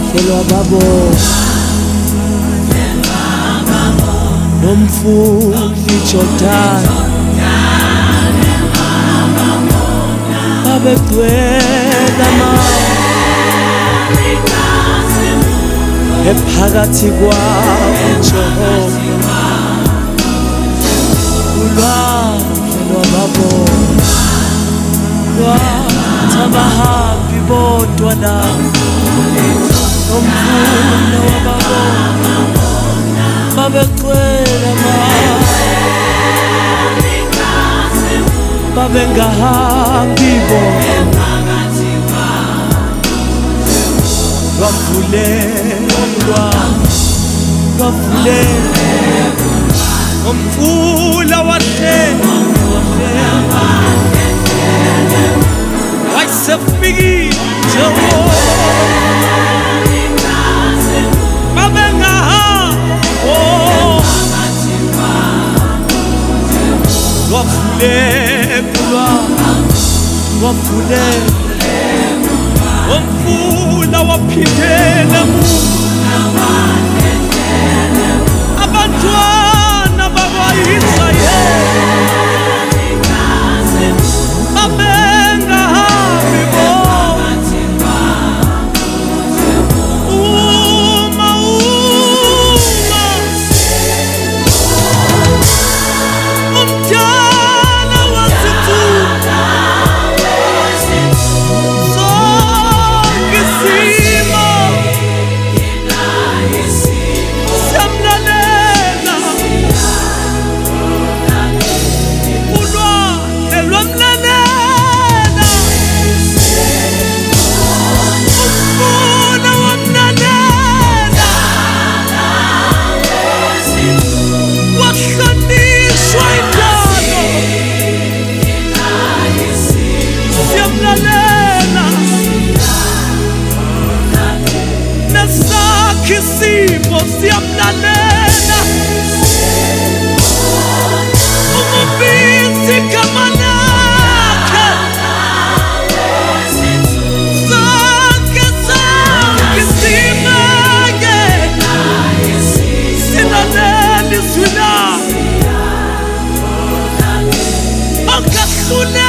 Kelwa babo Nomfundi Jordan Abegcwele ephakathi kwawo Jehova ulwandle lwababo lwabahambi bodwa nomfula wababo babegcwele babengahambi bodwa lwavulelwa umfula wayesefikile Jehova babengahambi lwavulelwa umfula waphindela abantwana bakwa-Israyeli babengahambi uma umdala wasithula sonke isimo siyamlalela ulwandle lwamlalela umfula wamlalela wahlonishwa indalo siyamlalela nesakhe isimo siyamlalela umubisi igama lakhe sonke isimo-ke silalela izwi lakhe ongahluleka